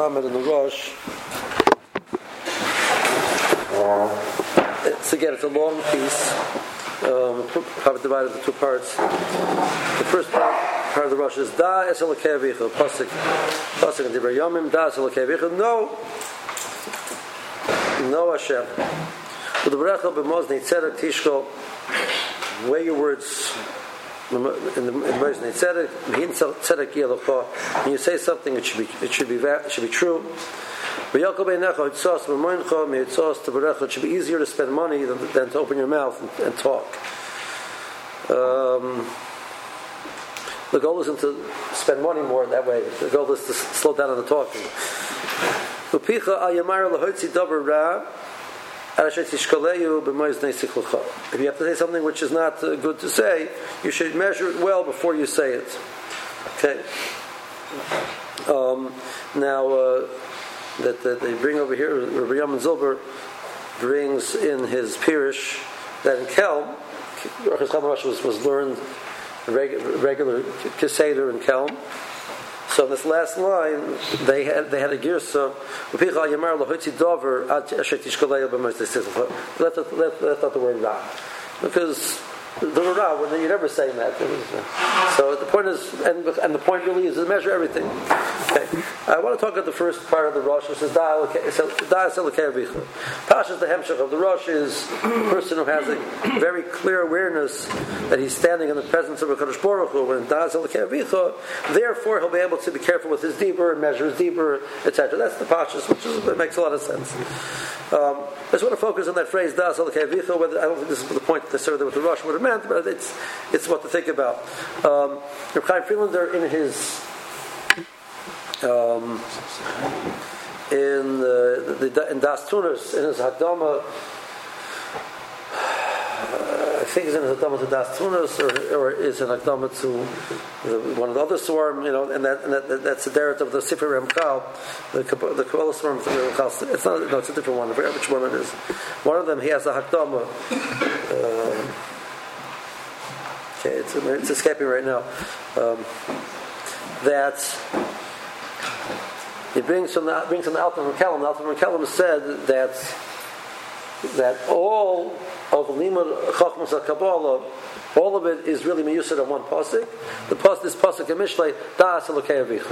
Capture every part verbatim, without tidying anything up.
Lamed and the Rosh. It's again, it's a long piece. Um, probably divided into two parts. The first part, part of the Rosh is Da es Elokei Avicha, pasuk, pasuk in Divrei Yomim. Da es Elokei Avicha. No, no Hashem. With the Berachel b'Moznei Tzedek Tishkol. Weigh your words. In the Moznei Tzedek, V'hin Tzedek Yelocha. When you say something, it should be it should be it should be true. It should be easier to spend money than, than to open your mouth and, and talk. Um, the goal isn't to spend money more that way. The goal is to slow down on the talking. If you have to say something which is not uh, good to say, you should measure it well before you say it. Okay. Um, now, uh, that, that they bring over here, Rabbi Yamin Zilber brings in his Pirish that in Kelm, Orchos Chamash was, was learned regular, regular Keseder in Kelm. So in this last line, they had they had a girsa. Left out left out the word ra, because the ra, when you never saying that. So the point is, and and the point really is to measure everything. Okay, I want to talk about the first part of the Rosh, which is da Elokei Avicha. Pashas the hemshach of the Rosh is the person who has a very clear awareness that he's standing in the presence of a Kadosh Baruch Hu. When da Elokei Avicha, therefore he'll be able to be careful with his dibur and measure his dibur, et cetera. That's the pashas, which is, it makes a lot of sense. Um, I just want to focus on that phrase da Elokei Avicha. Whether I don't think this is the point necessarily what the Rosh would have meant, but it's it's what to think about. Um, Reb Chaim Friedlander in his Um, in the, the, the in Das Tunas in his Hakdama, uh, I think it's in his Hakdama to Das Tunas, or, or is an Hakdama to the, one of the other Swarm, you know, and that, and that, that that's the derivative of the Sifrei Ramchal, the the Kabbalah Swarm of the Ramchal. It's not, no, it's a different one. I forget which one it is. One of them, he has a Hakdama. Uh, okay, it's it's escaping right now. Um, that. He brings from the brings from the Alter Mekelem. The Alter Mekelem said that that all of the Limud Chachmas HaKabbalah, all of it is really miyusad on one pasuk. The pasuk, this pasuk in Mishlei, Da Elokei Avicha.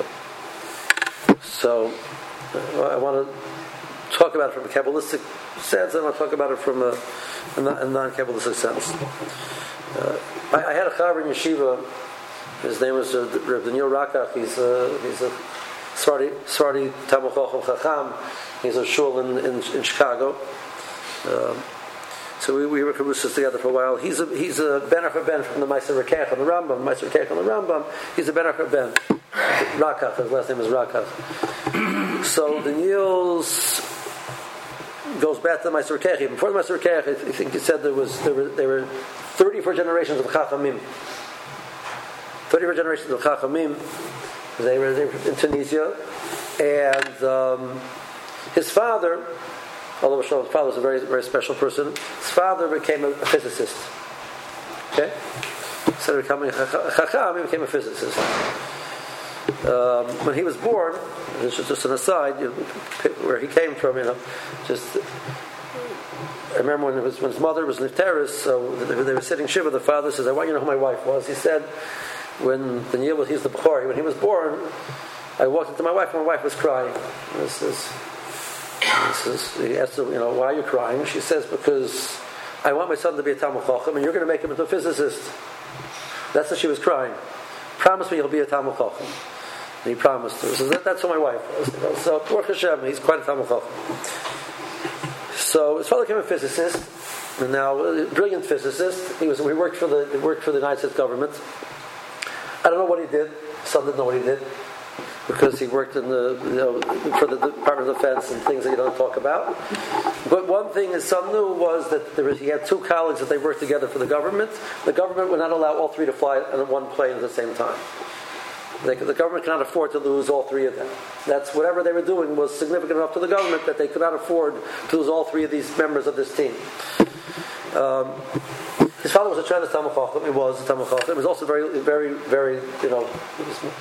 So uh, I want to talk about it from a Kabbalistic sense, and I want to talk about it from a, a non-Kabbalistic sense. Uh, I, I had a chaver in yeshiva. His name was uh, Reb Daniel Rakach. He's uh, he's a Svardi Svardi Talmid Chacham. He's a shul in, in, in Chicago. Um, so we, we were kabusas together for a while. He's a he's a ben achar ben from the Ma'aser Rekech on the Rambam. Ma'aser Rekech on the Rambam. He's a ben achar ben. Rakach. His last name is Rakach. So the Niels goes back to the Ma'aser Rekech. Before the Ma'aser Rekech, I think he said there was there were there were thirty-four generations of Chachamim. thirty-four generations of Chachamim. They were, they were in Tunisia, and um, his father, although his father was a very, very special person, his father became a, a physicist. Okay, instead of becoming a chacham, he became a physicist. Um, when he was born, this is just an aside, you know, where he came from, you know, just. I remember when, it was, when his mother was nifteris, so they, they were sitting shiva. The father says, "I want you to know who my wife was." He said, when the Daniel was, he's the Bechor, when he was born, I walked into my wife, and my wife was crying. This is, this is, he asked her, you know, why are you crying? She says, because I want my son to be a Talmid Chacham, and you're going to make him into a physicist. That's why she was crying. Promise me he'll be a Talmid Chacham. And he promised her. So that, that's who my wife was. You know? So, Baruch Hashem, he's quite a Talmid Chacham. So his father became a physicist, and now a brilliant physicist. He was. We worked for the. He worked for the United States government. I don't know what he did. Son didn't know what he did because he worked in the, you know, for the Department of Defense and things that you don't talk about. But one thing his son knew was that there was, he had two colleagues that they worked together for the government. The government would not allow all three to fly on one plane at the same time. They, the government cannot afford to lose all three of them. That's whatever they were doing was significant enough to the government that they could not afford to lose all three of these members of this team. Um, His father was a tremendous Talmid Chacham. He was a Talmid Chacham. He was also very, very, very, you know, he was,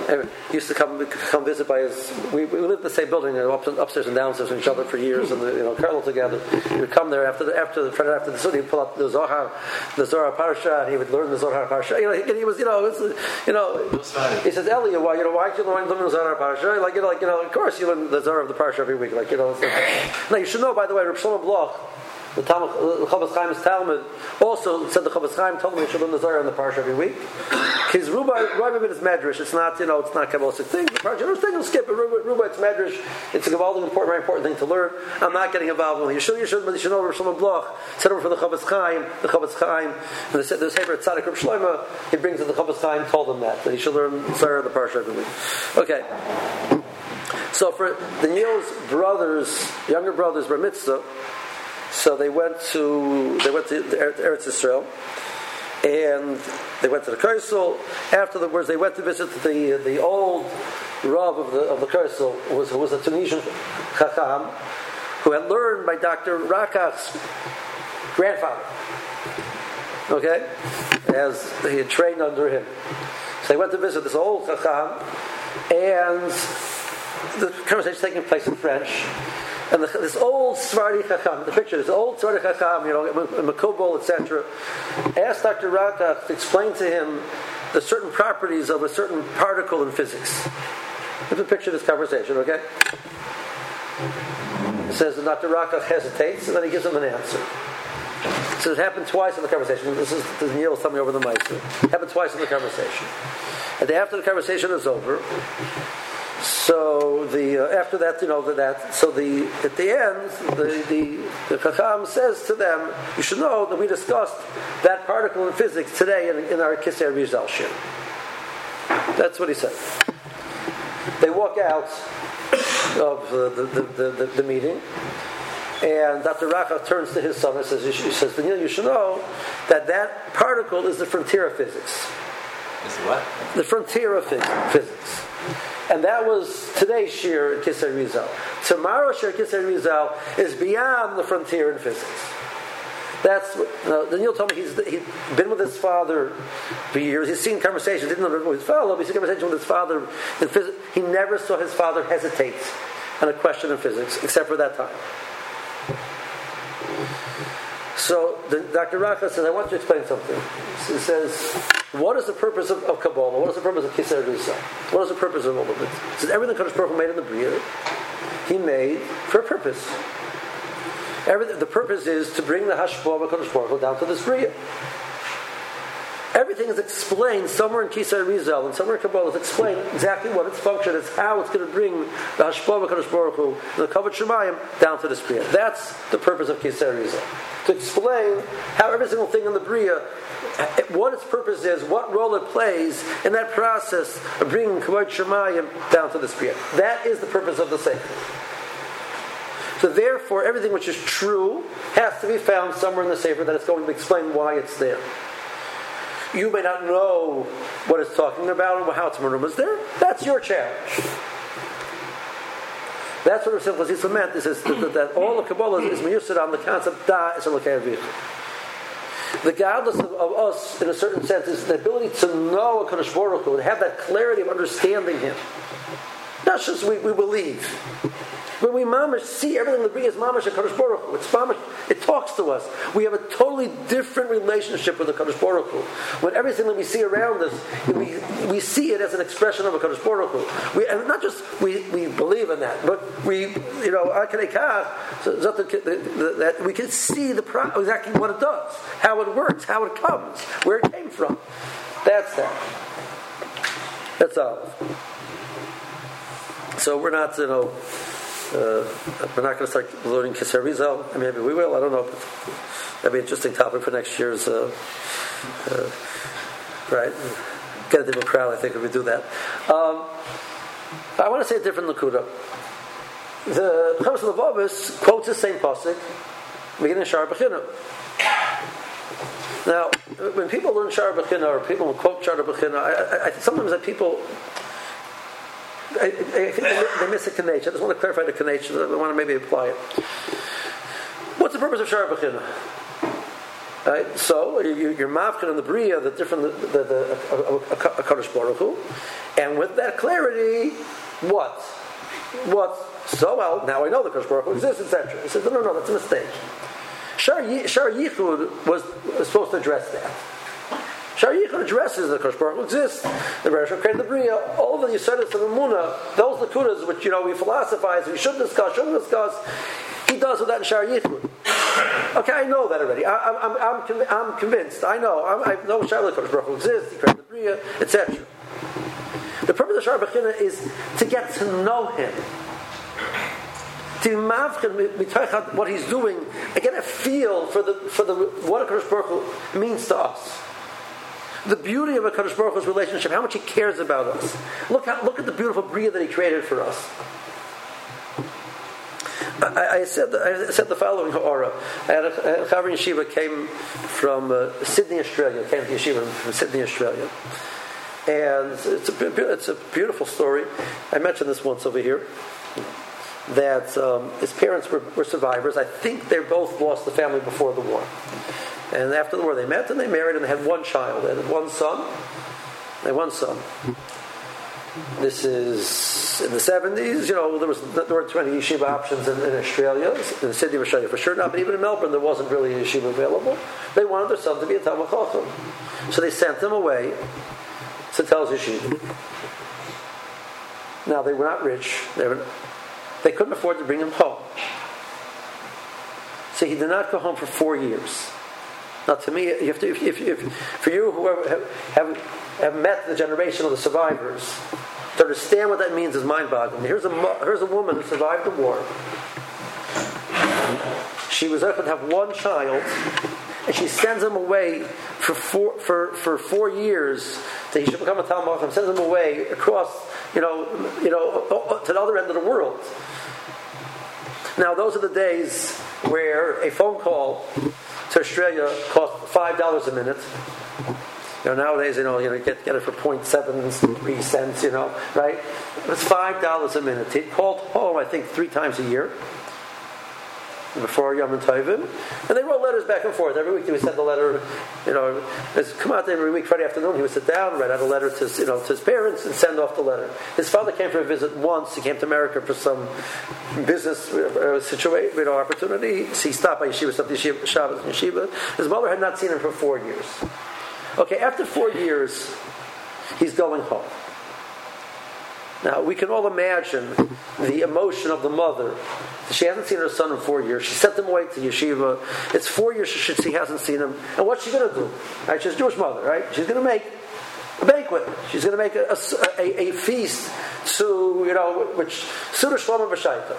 he used to come come visit by his. We, we lived in the same building, you know, up, upstairs and downstairs with each other for years, and you know, Carlo together. He would come there after the after the Friday after the Sunday. He'd pull out the Zohar, the Zohar Parsha, and he would learn the Zohar Parsha. You know, he, he was, you know, it's, you know. He says, Elia, why you know why did you learn the Zohar Parsha? Like you know, like you know, of course you learn the Zohar of the Parsha every week. Like you know. Like, now you should know, by the way, Reb Shlomo Bloch, the Talmud, the Chofetz Chaim's Talmud, also said the Chofetz Chaim told him he should learn the Zohar in the Parsha every week. His Ruba, Ruba is Medrash. It's not, you know, it's not Kabbalistic thing. The Parsha, you know, skip it. Ruba, Ruba, it's Medrash. It's a Gavaldic important, very important thing to learn. I'm not getting involved with it. You should, you should, but you should know Reb Shlomo Bloch said over for the Chofetz Chaim, the Chofetz Chaim, and the the Sefer Tzaddik Reb Shlomo. He brings in the Chofetz Chaim, told him that that he should learn Zohar in the Parsha every week. Okay. So for Daniel's brothers, younger brothers, bar mitzvah. So they went to they went to Eretz Yisrael, and they went to the Kersel. Afterwards, they went to visit the the old Rav of the of the Kersel, who was who was a Tunisian Chacham, who had learned by Doctor Rakach's grandfather. Okay, as he had trained under him. So they went to visit this old Chacham, and the conversation is taking place in French. And the, this old Svardi Chacham, the picture, this old Svardi Chacham, you know, Makobol, et cetera, asked Doctor Rakach to explain to him the certain properties of a certain particle in physics. Let's picture this conversation, okay? It says that Doctor Rakach hesitates, and then he gives him an answer. So it happened twice in the conversation. This is the Neil was telling me over the mic. It happened twice in the conversation. And after the conversation is over, so the uh, after that, you know that. So the at the end, the the, the Chacham says to them, "You should know that we discussed that particle in physics today in, in our Kisei Rizal shir." That's what he said. They walk out of the the, the, the, the meeting, and Doctor Rakach turns to his son and says, "He says, Daniel, you should know that that particle is the frontier of physics." Is what? The frontier of physics. And that was today's shir in Kisei Rizal. Tomorrow's shir in Kisei Rizal is beyond the frontier in physics. That's what, you know, Daniel told me he's he'd been with his father for years. He's seen conversations. Didn't know with his father, but he's seen conversations with his father in physics. He never saw his father hesitate on a question in physics, except for that time. So the, Doctor Rakach says, I want you to explain something. He says, what is the purpose of, of Kabbalah? What is the purpose of Kisei Rizal? What is the purpose of all of it? He says, everything Kadosh Baruch Hu made in the Bria, he made for a purpose. Everything, the purpose is to bring the Hashpah of Kadosh Baruch Hu down to this Bria. Everything is explained somewhere in Kisei Rizal and somewhere in Kabbalah is explained exactly what its function is, how it's going to bring the Hashpah of Kadosh Baruch Hu, the Kavod Shemayim, down to this Bria. That's the purpose of Kisei Rizal. To explain how every single thing in the Bria, what its purpose is, what role it plays in that process of bringing Kavod Shemayim down to this Bria. That is the purpose of the Sefer. So therefore, everything which is true has to be found somewhere in the Sefer that is going to explain why it's there. You may not know what it's talking about and how its marum is there. That's your challenge. That's what Rav Simcha Zisla meant. This is that, that all of Kabbalah is miyusad on the concept da is elokei avich. The godless of, of us, in a certain sense, is the ability to know a Kadosh Baruch Hu and have that clarity of understanding Him. Not just we, we believe. When we mamash see everything that brings mamash a Kadosh Baruch Hu, it's mamash, it talks to us. We have a totally different relationship with the Kadosh Baruch Hu. When everything that we see around us, we we see it as an expression of a Kadosh Baruch Hu. We, and not just we, we believe in that, but we, you know, that we can see the pro, exactly what it does, how it works, how it comes, where it came from. That's that. That's all. So we're not, you know. Uh, we're not going to start learning Kisei Rizal. I mean, maybe we will. I don't know. But that'd be an interesting topic for next year's. Uh, uh, right? Get a different crowd, I think, if we do that. Um, I want to say a different Nakuda. The Chavis Levovus quotes the same pasuk, beginning of Shar Bechina. Now, when people learn Shar Bechina or people quote Shar Bechina, I, I, I, sometimes that people. I, I think they miss a Kanech. I just want to clarify the Kanech. I want to maybe apply it. What's the purpose of Shar Bechina? Right? So you, you're mavkin in the bria, the different the, the, the a, a, a Kadosh Baruch Hu, and with that clarity, what, what? So well, now I know the Kadosh Baruch Hu exists, et cetera. He says, no, no, no, that's a mistake. Shar Yichud was, was supposed to address that. Shar Yichud addresses the Kadosh Baruch Hu exists. The Rosh created the bria. All of the Yisraelis of Emunah, those lakunas which you know we philosophize, we should discuss, shouldn't discuss. He does with that in Shar Yichud. Okay, I know that already. I, I'm, I'm, I'm, conv- I'm convinced. I know. I'm, I know Shar Yichud Baruch Hu exists. He created the bria, et cetera. The purpose of Shar Bechina is to get to know him. To mavchen what he's doing, and get a feel for the for the what a Kadosh Baruch Hu means to us. The beauty of a Kadosh Baruch Hu's relationship, how much he cares about us. Look how, look at the beautiful bria that he created for us. I, I said the, I said the following ha'ara. I had a, a Chaver Yeshiva came from uh, Sydney, Australia. Came to Yeshiva from Sydney, Australia, and it's a it's a beautiful story. I mentioned this once over here. That um, his parents were, were survivors. I think they both lost the family before the war. And after the war they met and they married and they had one child. They had one son. They had one son. This is in the seventies. You know, there, was, there weren't too many yeshiva options in, in Australia. In Sydney, Australia for sure not. But even in Melbourne there wasn't really a yeshiva available. They wanted their son to be a Talmid Chacham. So they sent him away to Telz Yeshiva. Now they were not rich. They were They couldn't afford to bring him home. So he did not go home for four years. Now to me, you have to, if, if, if, for you who have, have, have met the generation of the survivors, to understand what that means is mind-boggling. Here's a, here's a woman who survived the war. She was able to have one child, and she sends him away for four, for, for four years that he should become a Talmid Chacham, sends him away across, you know, you know, to the other end of the world. Now, those are the days where a phone call to Australia cost five dollars a minute. You know, nowadays, you know, you know, get get it for point seven three cents. You know, right? It was five dollars a minute. He called home, I think, three times a year before Yom Tovim, and they wrote letters back and forth. Every week he would send a letter, you know, come out every week, Friday afternoon, he would sit down, write out a letter to, you know, to his parents and send off the letter. His father came for a visit once. He came to America for some business uh, situation, you know, opportunity. So he stopped by Yeshiva, stopped Yeshiva, Shabbos and Yeshiva. His mother had not seen him for four years. Okay, after four years, he's going home. Now, we can all imagine the emotion of the mother. She hasn't seen her son in four years. She sent him away to yeshiva. It's four years she, she hasn't seen him. And what's she going to do? Right? She's a Jewish mother, right? She's going to make a banquet. She's going to make a, a, a, a feast to, you know, which Suda Shlomo B'Shaita.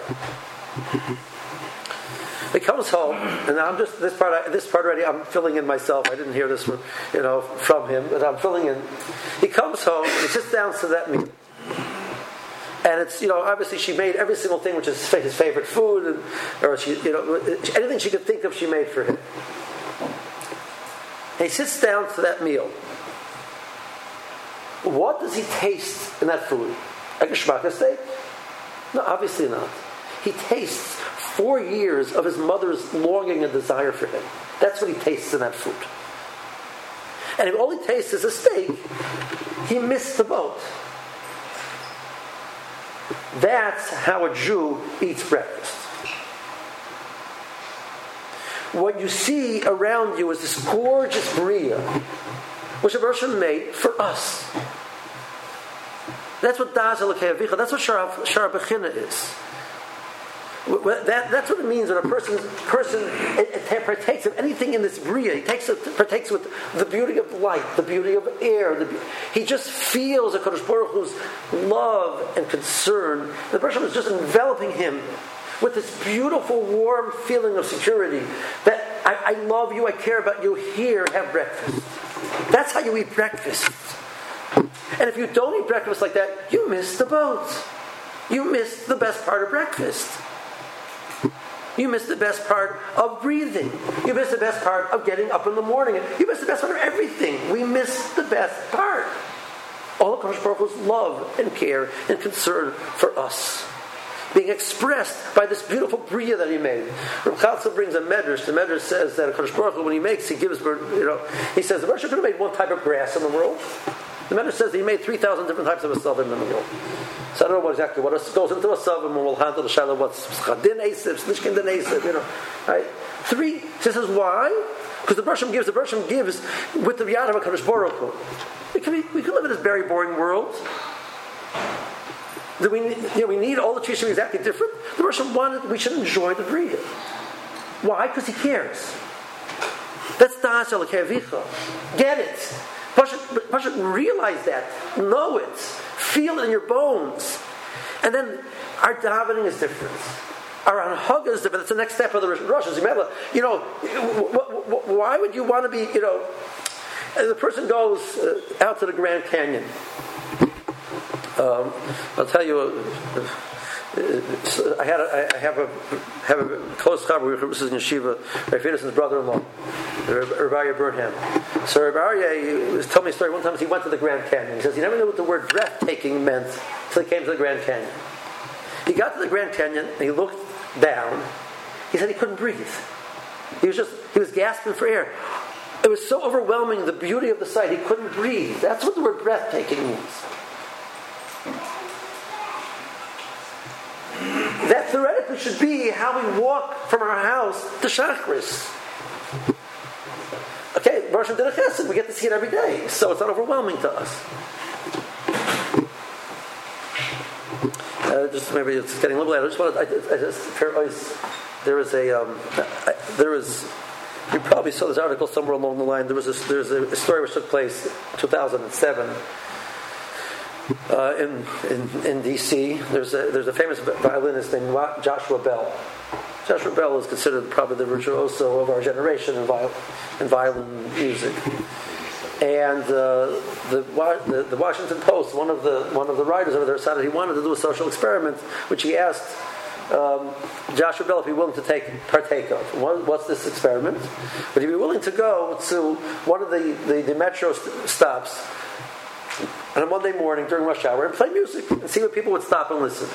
He comes home, and I'm just this part. This part already, I'm filling in myself. I didn't hear this, from, you know, from him, but I'm filling in. He comes home and he sits down to that meal. And it's, you know, obviously she made every single thing which is his favorite food, and, or she, you know, anything she could think of, she made for him. And he sits down to that meal. What does he taste in that food? Like a shmaka steak? No, obviously not. He tastes four years of his mother's longing and desire for him. That's what he tastes in that food. And if all he tastes is a steak, he missed the boat. That's how a Jew eats breakfast. What you see around you is this gorgeous bria, which a person made for us. That's what Das Elokei Avicha, that's what Shar Bechina is. That, that's what it means when a person, person it, it partakes of anything in this bria. He takes it, partakes with the beauty of light, the beauty of air. The, he just feels a Kadosh Baruch Hu's love and concern. The person is just enveloping him with this beautiful, warm feeling of security. That I, I love you, I care about you. Here, have breakfast. That's how you eat breakfast. And if you don't eat breakfast like that, you miss the boat. You miss the best part of breakfast. You miss the best part of breathing. You miss the best part of getting up in the morning. You miss the best part of everything. We miss the best part. All of Kadosh Baruch Hu's love and care and concern for us. being expressed by this beautiful bria that he made. Reb Chalsa brings a medrash. The medrash says that Kadosh Baruch Hu, when he makes, he gives, you know, he says the Baruch Hu could have made one type of grass in the world. The medrash says he made three thousand different types of a sovim in the world. So I don't know what exactly what goes into a sovim, and we'll handle the shadow what's chadin asif, snishkin din asif, you know, right? Three. He says why? Because the Baruch Hu gives, the Baruch Hu gives with the yad of a Kadosh Baruch Hu. We can, we can live in this very boring world. Do we, you know, we need all the trees to be exactly different. The Baruch Hu wanted we should enjoy the bria. Why? Because he cares. That's das elokei. Get it. Pasha, realize that. Know it. Feel it in your bones. And then our davening is different. Our anhaga is different. That's the next step of the Rosh Hashanah. You know, why would you want to be, you know, as a person goes uh, out to the Grand Canyon, um, I'll tell you, uh, uh, I had a, I have a have a close chaver with Mrs. Yeshiva, Rav Federson's brother-in-law, Rav Aryeh Burnham. So Rav Aryeh was telling me a story. One time he went to the Grand Canyon. He says he never knew what the word breathtaking meant until he came to the Grand Canyon. He got to the Grand Canyon and he looked down. He said he couldn't breathe. He was just he was gasping for air. It was so overwhelming, the beauty of the sight, he couldn't breathe. That's what the word breathtaking means. That theoretically should be how we walk from our house to Shachris. Okay, Baruch Hashem did a chesed. We get to see it every day, so it's not overwhelming to us. Uh, just maybe it's getting a little late. I just wanted. I, I just there was a um, I, there was. You probably saw this article somewhere along the line. There was a, there's a story which took place in two thousand seven uh, in, in in D C. There's a there's a famous violinist named Joshua Bell. Joshua Bell is considered probably the virtuoso of our generation in violin, in violin music. And uh, the, the the Washington Post, one of the one of the writers over there, decided he wanted to do a social experiment, which he asked Um, Joshua Bell, if he'd be willing to take partake of. What, what's this experiment? Would he be willing to go to one of the, the, the metro st- stops on a Monday morning during rush hour and play music and see what people would stop and listen?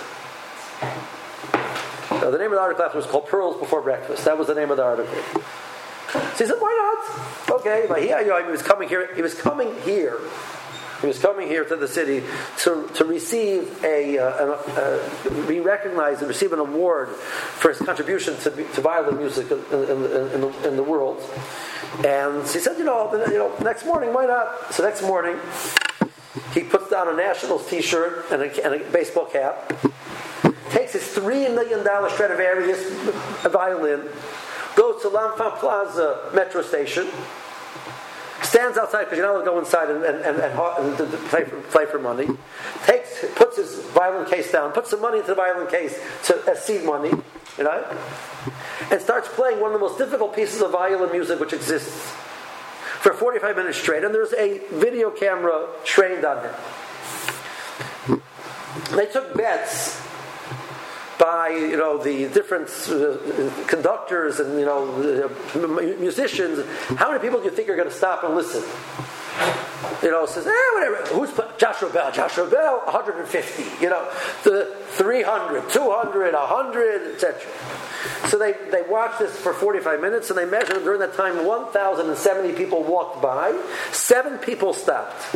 So the name of the article was called Pearls Before Breakfast. That was the name of the article. So he said, why not? Okay, but he, he was coming here. He was coming here. He was coming here to the city to to receive a, uh, a, a be recognized and receive an award for his contribution to to violin music in, in, in, the, in the world. And he said, you know, you know, next morning, why not? So next morning, he puts down a Nationals T-shirt and a, and a baseball cap, takes his three million dollar Stradivarius violin, goes to L'Enfant Plaza metro station. Stands outside because you're not allowed to go inside and, and, and, and, and play, for, play for money. Takes, puts his violin case down, puts some money into the violin case to, as seed money, you know, and starts playing one of the most difficult pieces of violin music which exists for forty-five minutes straight. And there's a video camera trained on him. They took bets by, you know, the different uh, conductors and, you know, uh, musicians. How many people do you think are going to stop and listen? You know, says, eh, whatever. Who's play? Joshua Bell? Joshua Bell, one hundred fifty. You know, the three hundred, two hundred, one hundred, et cetera. So they, they watched this for forty-five minutes, and they measured during that time one thousand seventy people walked by. Seven people stopped.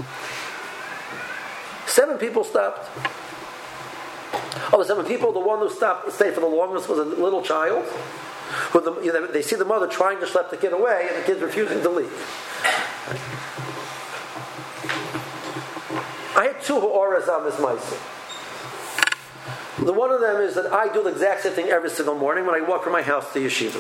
Seven people stopped. Of the seven people, the one who stopped, stayed for the longest was a little child. Who the, you know, they see the mother trying to schlep the kid away, and the kid's refusing to leave. I had two auras on this ma'aseh. The one of them is that I do the exact same thing every single morning when I walk from my house to yeshiva.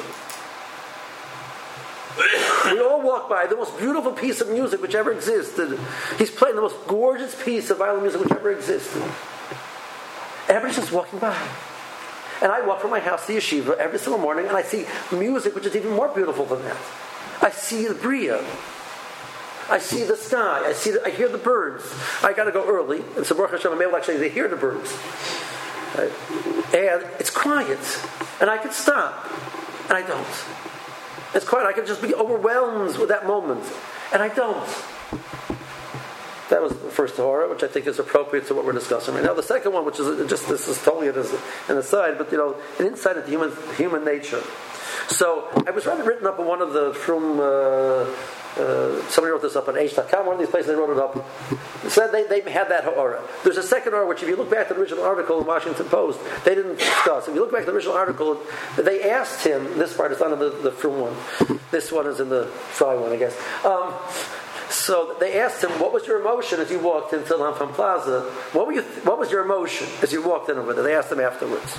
We all walk by the most beautiful piece of music which ever existed. He's playing the most gorgeous piece of violin music which ever existed. Everybody's just walking by. And I walk from my house to yeshiva every single morning, and I see music which is even more beautiful than that. I see the bria. I see the sky. I see. The, I hear the birds. I got to go early, and so Baruch Hashem, I'm able to actually to hear the birds. Right? And it's quiet, and I can stop, and I don't. It's quiet. I can just be overwhelmed with that moment, and I don't. That was the first Torah, which I think is appropriate to what we're discussing right now. The second one, which is just, this is totally as an aside, but you know, an insight into human human nature. So I was rather written up in one of the from. Uh, Uh, somebody wrote this up on H dot com, one of these places they wrote it up. It said they, they had that ha'ara. There's a second ha'ara, which if you look back to the original article in the Washington Post, they didn't discuss. If you look back to the original article, they asked him, this part is not in the, the Frum one, this one is in the Fry one, I guess. Um, so they asked him, what was your emotion as you walked into Lanfam Plaza? What, were you th- what was your emotion as you walked in over there? They asked him afterwards.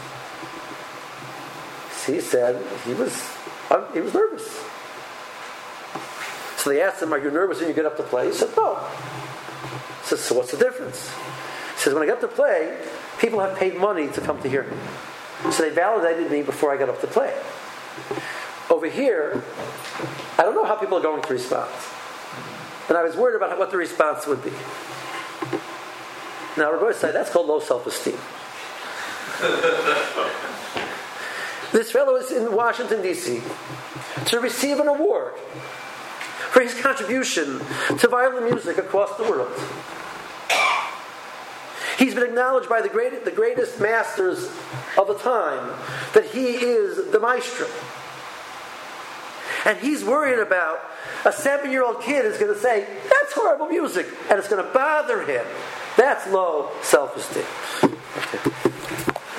He said he was, uh, he was nervous. So they asked him, are you nervous when you get up to play? He said, no. He says, so what's the difference? He says, when I get up to play, people have paid money to come to hear me. So they validated me before I got up to play. Over here, I don't know how people are going to respond. And I was worried about what the response would be. Now, Rabbi said, that's called low self-esteem. This fellow is in Washington, D C to receive an award for his contribution to violin music across the world. He's been acknowledged by the, great, the greatest masters of the time that he is the maestro. And he's worried about a seven-year-old kid is going to say, that's horrible music, and it's going to bother him. That's low self-esteem. Okay.